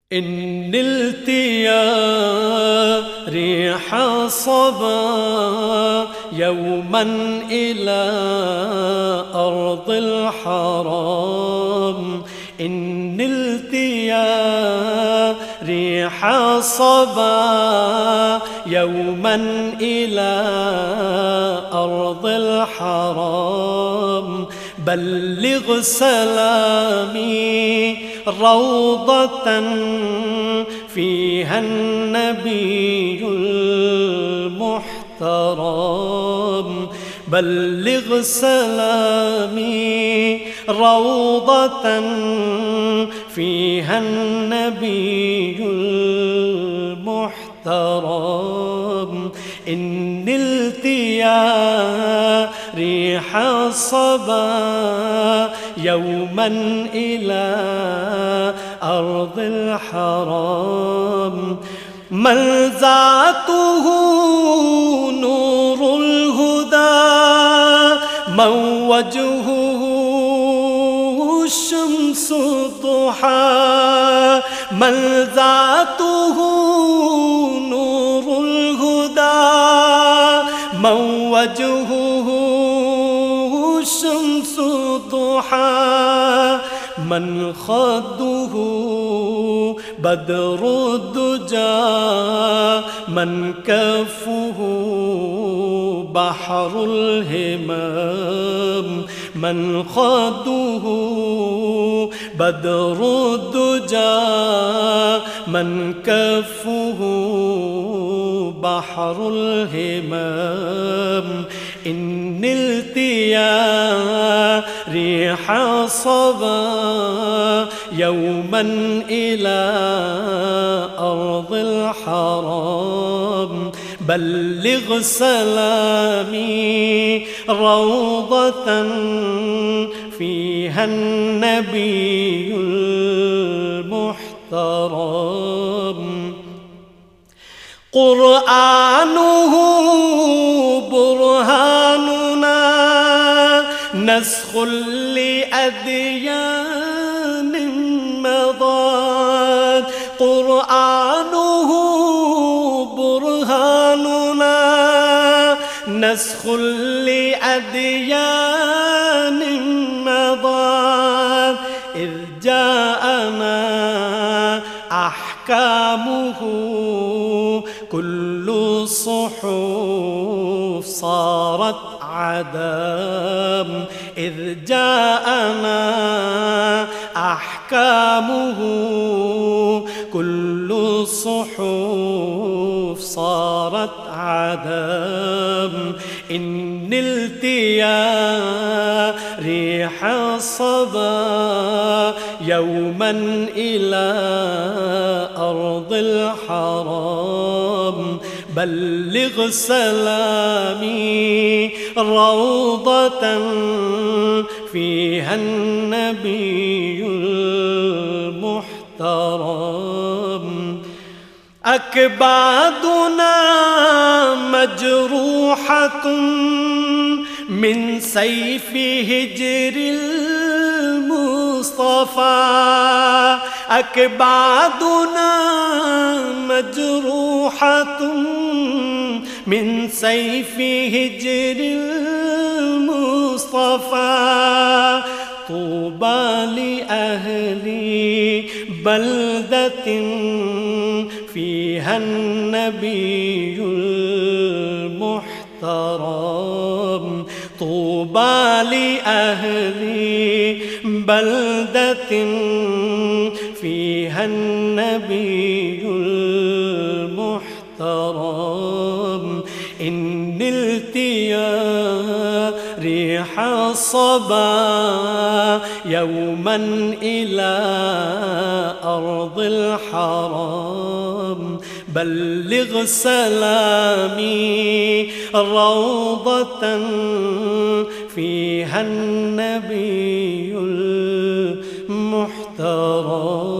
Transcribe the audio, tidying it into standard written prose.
إن نلت يا ريح الصبا يوما إلى أرض الحرام، إن نلت يا ريح الصبا يوما إلى أرض الحرام، بلغ سلامي روضة فيها النبي المحترم، بلغ سلامي روضة فيها النبي المحترم، إن نلت يا ريح الصبا يوما إلى أرض الحرام، ملذاته نور الهدى، من وجهه الشمس الضحى، ملذاته نور الهدى، من وجهه الشمس الضحى، من خده بدر الدجى، من كفه بحر الهمام، من خده بدر الدجى، من كفه بحر الهمام، إن نلت يا ريح الصبا يوما إلى أرض الحرام، بلغ سلامي روضة فيها النبي المحترم، قرآنه برهاننا نسخ لأديان مضت، قرآنه برهاننا نسخ لأديان مضت، إذ جاءنا أحكامه كل الصحف صارت عدم، إذ جاءنا أحكامه كل الصحف صارت عدم، إن نلت يا ريح الصبا يوما إلى أرض الحرام، بلغ سلامي روضة فيها النبي المحترم، أكبادنا مجروحة من سيف هجر المصطفى، أكبادنا مجروحة من سيف هجر المصطفى، طوبى لأهل بلدة فيها النبي المحترم، طوبى لأهل بلدة فيها النبي المحترم، إن نلت يا ريح الصبا يوما إلى أرض الحرام، بلغ سلامي روضة فيها النبي المحترم.